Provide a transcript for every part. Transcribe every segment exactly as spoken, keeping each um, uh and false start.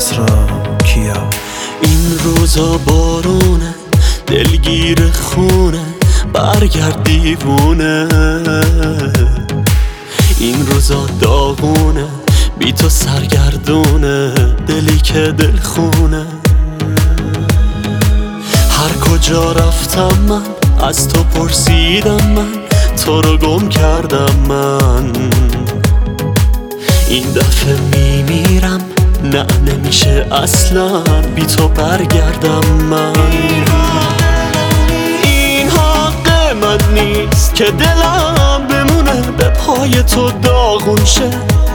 کسرا کیا. این روزا بارونه دلگیر خونه برگرد دیوونه. این روزا داغونه بی تو سرگردونه دلی که دل خونه. هر کجا رفتم من از تو پرسیدم من تو رو گم کردم من. این دفعه میمیرم نه نمیشه اصلا بی تو برگردم من. این حق من نیست که دلم بمونه به پای تو داغون شه.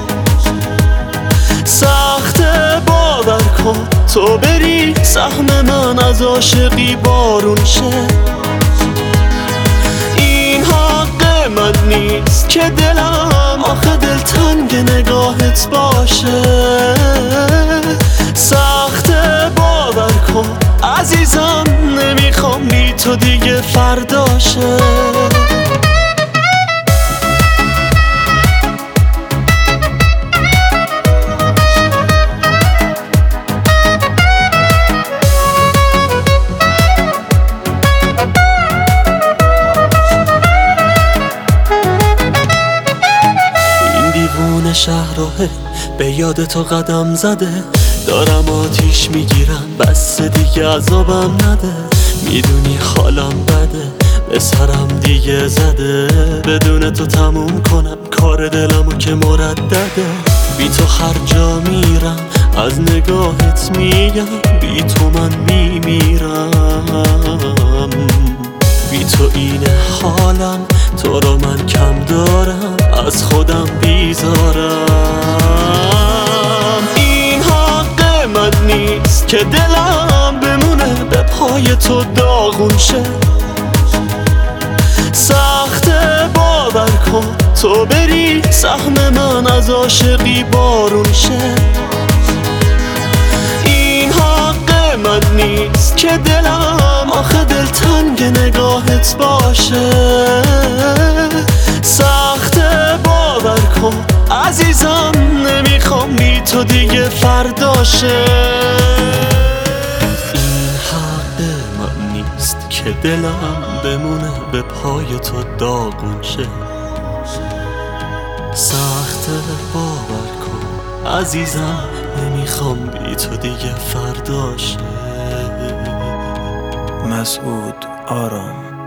سخته باور کن تو بری سهم من از عاشقی بارون شه. این حق من نیست که دلم آخه دلتنگ نگاهت باشه. سخته باور کن عزیزم نمیخوام بی تو دیگه فرداشه. شهرهای به یاد تو قدم زده دارم آتیش میگیرم بس دیگه عذابم نده. میدونی حالم بده به سرم دیگه زده بدون تو تموم کنم کار دلمو که مردده. بی تو هر جا میرم از نگاهت میگم بی تو من میمیرم. بی تو این حالم تو رو من کم دارم از خودم بیزارم. این حق من نیست که دلم بمونه به پای تو داغون شه. سخته باور کن تو بری سهم من از عاشقی بارون شه. این حق من نیست که دلم آخه دلتنگ نگاهت باشه. سخته باور کن عزیزم نمیخوام بی تو دیگه فرداشه. این حق من نیست که دلم بمونه به پای تو داغون شه. سخته باور کن عزیزم نمیخوام بی تو دیگه فرداشه. مسعود آرام.